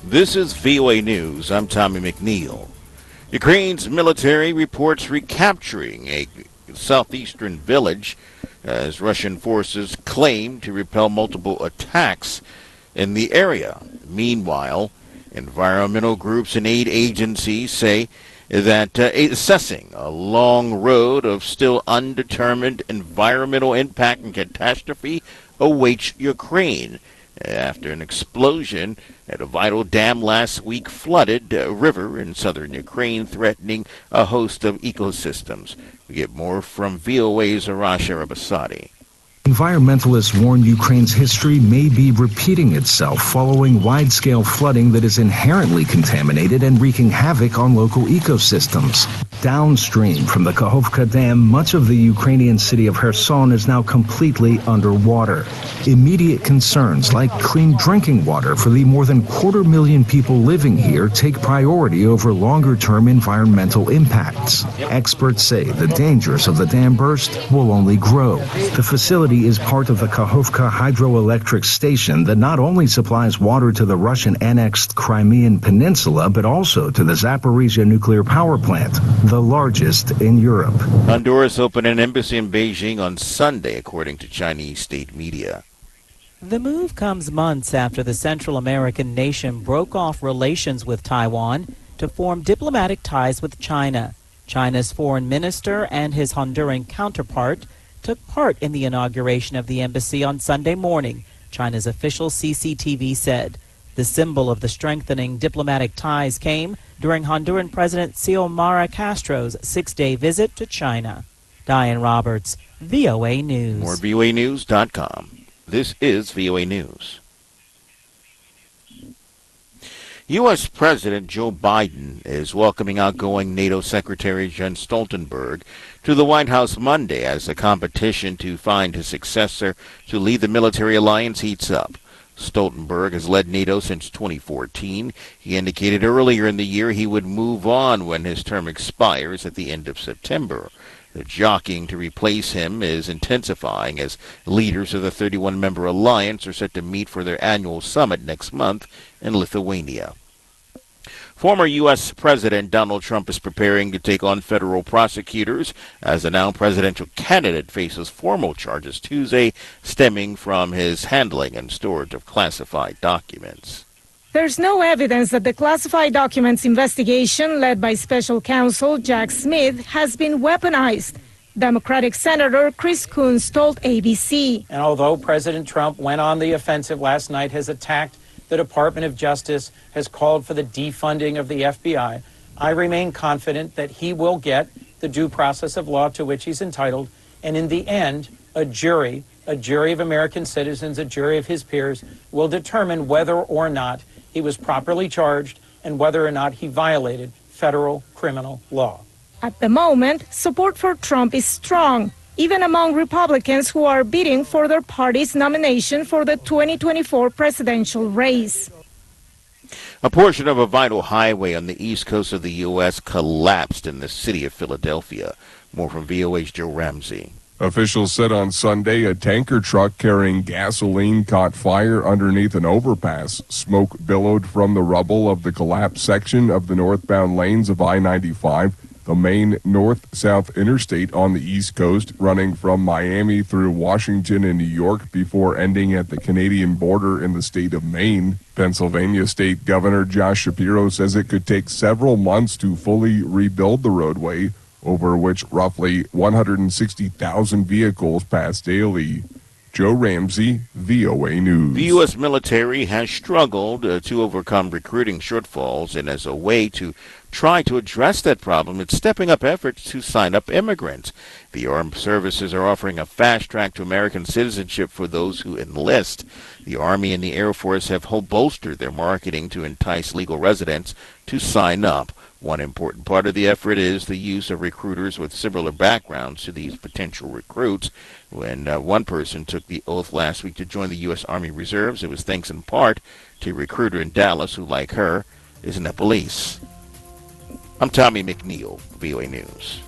This is VOA News. I'm Tommy McNeil. Ukraine's military reports recapturing a southeastern village as Russian forces claim to repel multiple attacks in the area. Meanwhile, environmental groups and aid agencies say that assessing a long road of still undetermined environmental impact and catastrophe awaits Ukraine after an explosion at a vital dam last week flooded a river in southern Ukraine, threatening a host of ecosystems. We get more from VOA's Arash Arabasadi. Environmentalists warn Ukraine's history may be repeating itself following wide-scale flooding that is inherently contaminated and wreaking havoc on local ecosystems. Downstream from the Kakhovka Dam, much of the Ukrainian city of Kherson is now completely underwater. Immediate concerns like clean drinking water for the more than 250,000 people living here take priority over longer-term environmental impacts. Experts say the dangers of the dam burst will only grow. The facility is part of the Kakhovka hydroelectric station that not only supplies water to the Russian-annexed Crimean Peninsula, but also to the Zaporizhia nuclear power plant, the largest in Europe. Honduras opened an embassy in Beijing on Sunday, according to Chinese state media. The move comes months after the Central American nation broke off relations with Taiwan to form diplomatic ties with China. China's foreign minister and his Honduran counterpart took part in the inauguration of the embassy on Sunday morning, China's official CCTV said. The symbol of the strengthening diplomatic ties came during Honduran President Xiomara Castro's 6-day visit to China. Diane Roberts, VOA News. More voanews.com. This is VOA News. U.S. President Joe Biden is welcoming outgoing NATO Secretary Jens Stoltenberg to the White House Monday as the competition to find his successor to lead the military alliance heats up. Stoltenberg has led NATO since 2014. He indicated earlier in the year he would move on when his term expires at the end of September. The jockeying to replace him is intensifying as leaders of the 31-member alliance are set to meet for their annual summit next month in Lithuania. Former U.S. President Donald Trump is preparing to take on federal prosecutors as the now presidential candidate faces formal charges Tuesday stemming from his handling and storage of classified documents. There's no evidence that the classified documents investigation led by special counsel Jack Smith has been weaponized. Democratic Senator Chris Coons told ABC. And although President Trump went on the offensive last night, has attacked the Department of Justice, has called for the defunding of the FBI, I remain confident that he will get the due process of law to which he's entitled. And in the end, a jury of American citizens, a jury of his peers, will determine whether or not he was properly charged and whether or not he violated federal criminal law. At the moment, support for Trump is strong, even among Republicans who are bidding for their party's nomination for the 2024 presidential race. A portion of a vital highway on the east coast of the U.S. collapsed in the city of Philadelphia. More from VOA's Joe Ramsey. Officials said on Sunday a tanker truck carrying gasoline caught fire underneath an overpass. Smoke billowed from the rubble of the collapsed section of the northbound lanes of I-95, the main north-south interstate on the East Coast, running from Miami through Washington and New York before ending at the Canadian border in the state of Maine. Pennsylvania State Governor Josh Shapiro says it could take several months to fully rebuild the roadway, over which roughly 160,000 vehicles pass daily. Joe Ramsey, VOA News. The U.S. military has struggled to overcome recruiting shortfalls, and as a way to try to address that problem, it's stepping up efforts to sign up immigrants. The armed services are offering a fast track to American citizenship for those who enlist. The Army and the Air Force have bolstered their marketing to entice legal residents to sign up. One important part of the effort is the use of recruiters with similar backgrounds to these potential recruits. When one person took the oath last week to join the U.S. Army Reserves, it was thanks in part to a recruiter in Dallas who, like her, is Nepalese. I'm Tommy McNeil, VOA News.